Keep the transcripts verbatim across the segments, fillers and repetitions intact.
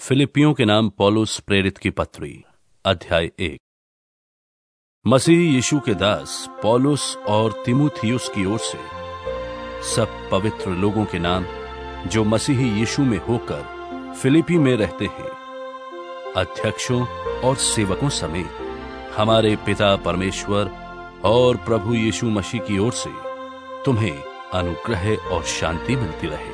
फिलिपियों के नाम पौलुस प्रेरित की पत्री अध्याय एक। मसीह यीशु के दास पौलुस और तीमुथियुस की ओर से सब पवित्र लोगों के नाम जो मसीह यीशु में होकर फिलिपी में रहते हैं, अध्यक्षों और सेवकों समेत हमारे पिता परमेश्वर और प्रभु यीशु मसीह की ओर से तुम्हें अनुग्रह और शांति मिलती रहे।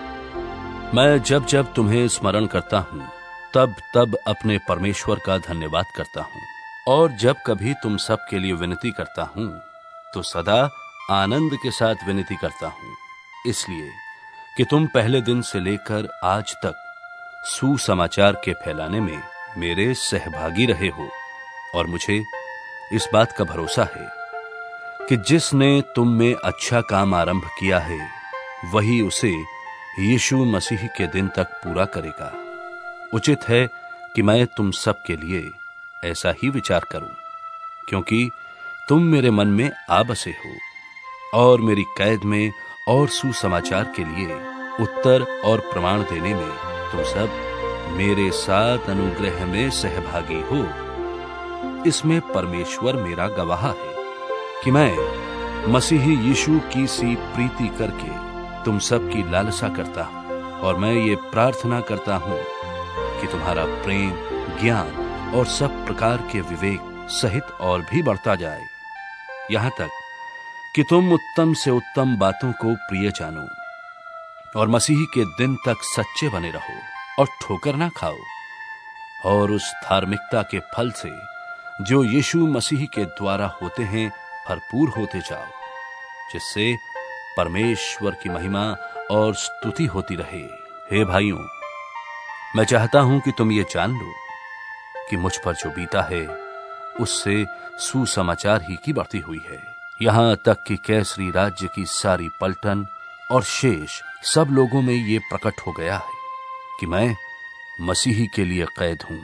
मैं जब जब तुम्हें स्मरण करता हूं तब तब अपने परमेश्वर का धन्यवाद करता हूं, और जब कभी तुम सब के लिए विनती करता हूं तो सदा आनंद के साथ विनती करता हूं, इसलिए कि तुम पहले दिन से लेकर आज तक सुसमाचार के फैलाने में मेरे सहभागी रहे हो। और मुझे इस बात का भरोसा है कि जिसने तुम में अच्छा काम आरंभ किया है वही उसे यीशु मसीह के दिन तक पूरा करेगा। उचित है कि मैं तुम सब के लिए ऐसा ही विचार करूं, क्योंकि तुम मेरे मन में आ बसे हो और मेरी कैद में और सुसमाचार के लिए उत्तर और प्रमाण देने में तुम सब मेरे साथ अनुग्रह में सहभागी हो। इसमें परमेश्वर मेरा गवाह है कि मैं मसीह यीशु की सी प्रीति करके तुम सब की लालसा करता हूं, और मैं ये प्रार्थना करता हूं कि तुम्हारा प्रेम, ज्ञान और सब प्रकार के विवेक सहित और भी बढ़ता जाए, यहां तक कि तुम उत्तम से उत्तम बातों को प्रिय जानो और मसीह के दिन तक सच्चे बने रहो और ठोकर ना खाओ, और उस धार्मिकता के फल से जो यीशु मसीह के द्वारा होते हैं भरपूर होते जाओ, जिससे परमेश्वर की महिमा और स्तुति होती रहे। हे भाइयों, मैं चाहता हूं कि तुम ये जान लो कि मुझ पर जो बीता है उससे सुसमाचार ही की बढ़ती हुई है, यहां तक कि कैसरी राज्य की सारी पलटन और शेष सब लोगों में ये प्रकट हो गया है कि मैं मसीह के लिए कैद हूं।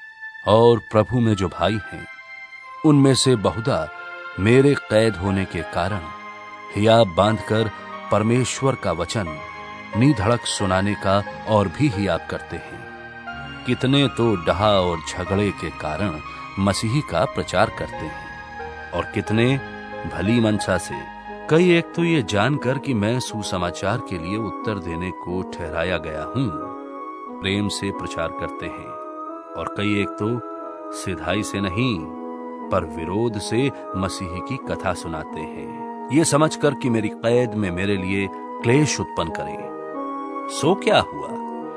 और प्रभु में जो भाई हैं उनमें से बहुधा मेरे कैद होने के कारण हियाब बांधकर परमेश्वर का वचन निधड़क सुनाने का और भी हियाब करते हैं। कितने तो डहा और झगड़े के कारण मसीह का प्रचार करते हैं, और कितने भली मनसा से कई एक तो ये जानकर कि मैं सुसमाचार के लिए उत्तर देने को ठहराया गया हूं प्रेम से प्रचार करते हैं, और कई एक तो सिधाई से नहीं पर विरोध से मसीह की कथा सुनाते हैं, ये समझकर कि मेरी कैद में मेरे लिए क्लेश उत्पन्न करें। सो क्या हुआ?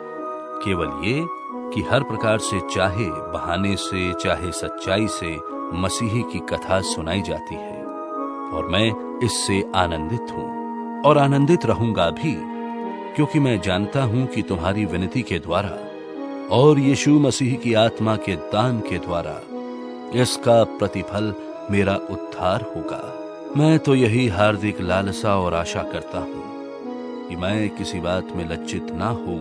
केवल ये कि हर प्रकार से, चाहे बहाने से चाहे सच्चाई से, मसीह की कथा सुनाई जाती है, और मैं इससे आनंदित हूं और आनंदित रहूंगा भी, क्योंकि मैं जानता हूं कि तुम्हारी विनती के द्वारा और यीशु मसीह की आत्मा के दान के द्वारा इसका प्रतिफल मेरा उद्धार होगा। मैं तो यही हार्दिक लालसा और आशा करता हूं कि मैं किसी बात में लज्जित ना हूं,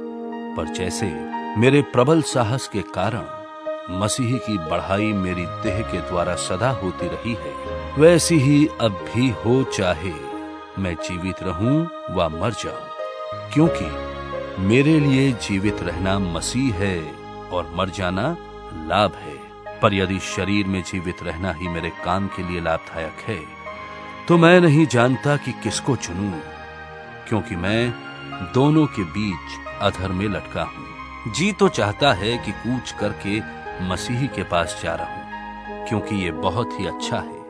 पर जैसे मेरे प्रबल साहस के कारण मसीह की बढ़ाई मेरी देह के द्वारा सदा होती रही है, वैसी ही अब भी हो, चाहे मैं जीवित रहूं व मर जाऊं, क्योंकि मेरे लिए जीवित रहना मसीह है और मर जाना लाभ है। पर यदि शरीर में जीवित रहना ही मेरे काम के लिए लाभदायक है तो मैं नहीं जानता कि किसको चुनूं, क्योंकि मैं दोनों के बीच अधर में लटका हूं। जी तो चाहता है कि कूच करके मसीह के पास जा रहूं, क्योंकि ये बहुत ही अच्छा है,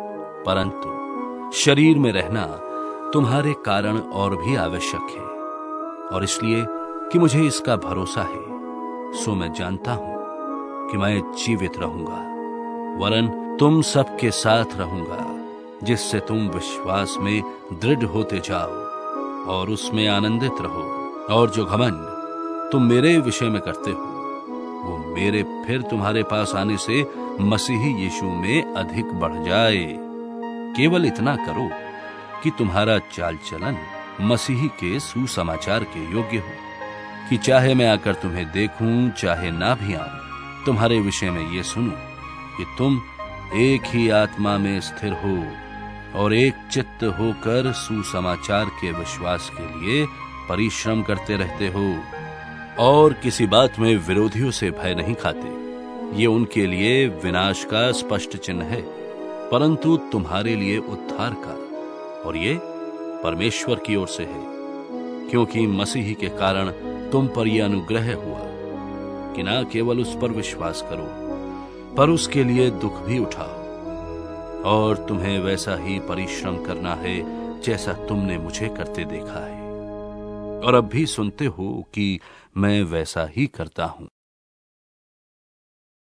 परंतु शरीर में रहना तुम्हारे कारण और भी आवश्यक है, और इसलिए कि मुझे इसका भरोसा है, सो मैं जानता हूं कि मैं जीवित रहूंगा, वरन तुम सबके साथ रहूंगा, जिससे तुम विश्वास में दृढ़ होते जाओ और उसमें आनंदित रहो, और जो घमंड तुम मेरे विषय में करते हो वो मेरे फिर तुम्हारे पास आने से मसीह यीशु में अधिक बढ़ जाए। केवल इतना करो कि तुम्हारा चाल चलन मसीह के सुसमाचार के योग्य हो, कि चाहे मैं आकर तुम्हें देखूं चाहे ना भी आऊं, तुम्हारे विषय में ये सुनूं कि तुम एक ही आत्मा में स्थिर हो और एक चित्त होकर सुसमाचार के विश्वास के लिए परिश्रम करते रहते हो। और किसी बात में विरोधियों से भय नहीं खाते। ये उनके लिए विनाश का स्पष्ट चिन्ह है, परंतु तुम्हारे लिए उद्धार का, और ये परमेश्वर की ओर से है, क्योंकि मसीह के कारण तुम पर यह अनुग्रह हुआ कि ना केवल उस पर विश्वास करो, पर उसके लिए दुख भी उठाओ। और तुम्हें वैसा ही परिश्रम करना है जैसा तुमने मुझे करते देखा है, और अब भी सुनते हो कि मैं वैसा ही करता हूं।